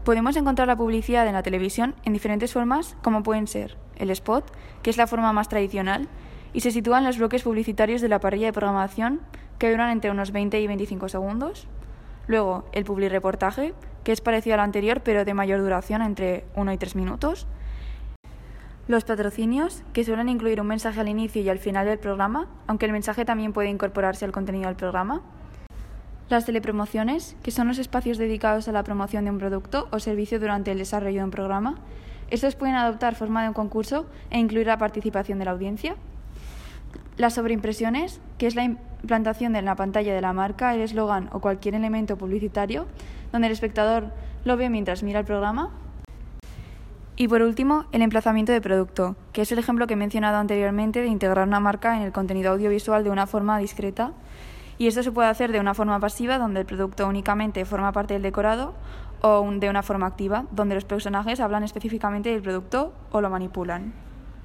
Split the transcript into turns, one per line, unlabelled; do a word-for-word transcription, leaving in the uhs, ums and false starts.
Podemos encontrar la publicidad en la televisión en diferentes formas, como pueden ser el spot, que es la forma más tradicional, y se sitúa en los bloques publicitarios de la parrilla de programación, que duran entre unos veinte y veinticinco segundos. Luego, el publireportaje, que es parecido al anterior, pero de mayor duración, entre uno y tres minutos. Los patrocinios, que suelen incluir un mensaje al inicio y al final del programa, aunque el mensaje también puede incorporarse al contenido del programa. Las telepromociones, que son los espacios dedicados a la promoción de un producto o servicio durante el desarrollo de un programa. Estos pueden adoptar forma de un concurso e incluir la participación de la audiencia. Las sobreimpresiones, que es la implantación en la pantalla de la marca, el eslogan o cualquier elemento publicitario, donde el espectador lo ve mientras mira el programa. Y por último, el emplazamiento de producto, que es el ejemplo que he mencionado anteriormente de integrar una marca en el contenido audiovisual de una forma discreta. Y esto se puede hacer de una forma pasiva, donde el producto únicamente forma parte del decorado, o de una forma activa, donde los personajes hablan específicamente del producto o lo manipulan.